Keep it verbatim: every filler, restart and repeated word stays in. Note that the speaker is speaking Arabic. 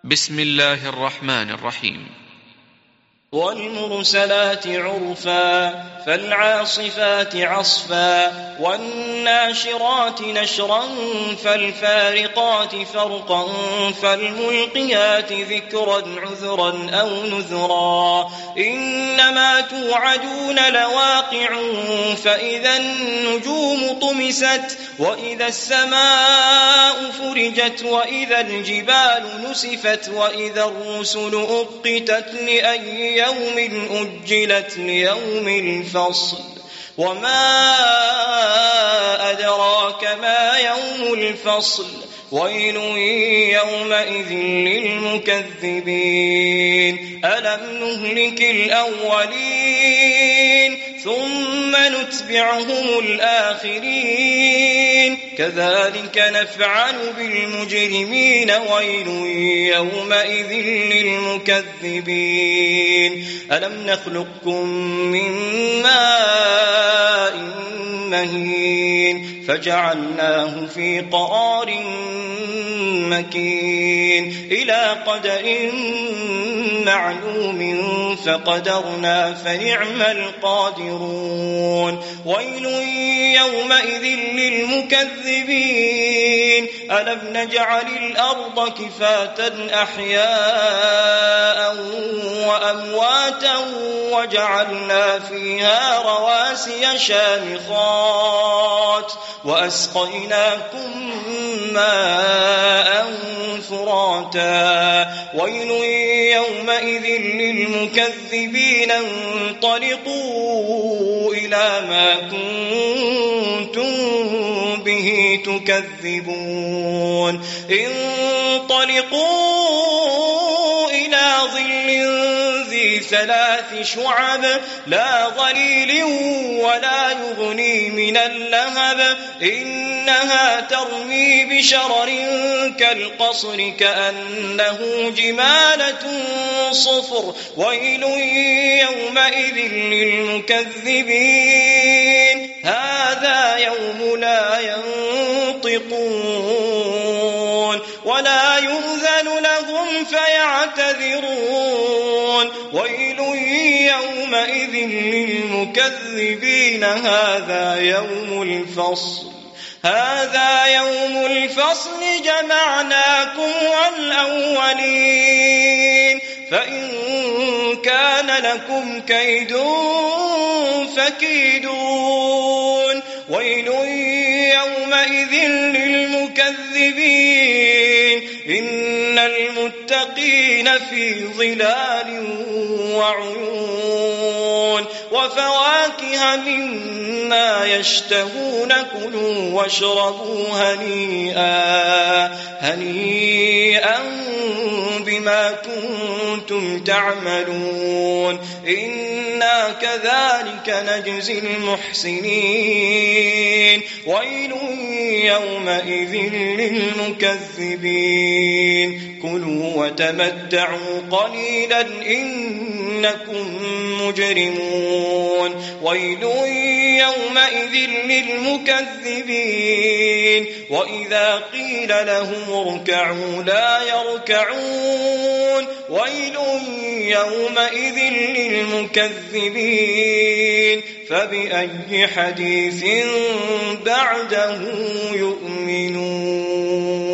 بسم الله الرحمن الرحيم. والمرسلات عرفا فالعاصفات عصفا والناشرات نشرا فالفارقات فرقا فالملقيات ذكرا عذرا أو نذرا إنما توعدون لواقع فإذا النجوم طمست وإذا السماء فرجت وإذا الجبال نسفت وإذا الرسل أقتت لأي يوم أجلت ليوم الفصل وما أدراك ما يوم الفصل ويل يومئذ للمكذبين ألم نهلك الأولين ثم نتبعهم الآخرين كذلك نفعل بالمجرمين ويل يومئذ للمكذبين ألم نخلقكم من ماء مهين فجعلناه في قرار مكين إلى قدر معلوم فقدرنا فنعم القادرون ويل يومئذ للمكذبين ألم نجعل الأرض كفاة أحياء وأمواتا وجعلنا فيها رواسي شامخات وأسقيناكم ماء فراتا ويل يومئذ للمكذبين انطلقوا إلى ما كنتم به تكذبون انطلقوا إلى ظل ذي ثلاث شعب لا ظليل ولا يغني من اللهب إنها ترمي بشرر كالقصر كأنه جمالة صفر ويل يومئذ للمكذبين هذا يوم لا ينطقون ولا يؤذن لهم فيعتذرون ويل يومئذ للمكذبين هذا يوم الفصل هذا يوم الفصل جمعناكم والأولين فإن كان لكم كيد فكيدون ويل يومئذ للمكذبين إن المتقين في ظلال وعيون وفواكه مما يشتهون كلوا واشربوا هنيئا هنيئا بما كنتم تعملون إنا كذلك نجزي المحسنين ويل يومئذ للمكذبين كلوا وتمتعوا قليلا إنكم مجرمون ويل يومئذ للمكذبين وإذا قيل لهم اركعوا لا يركعون ويل يومئذ للمكذبين فبأي حديث بعده يؤمنون.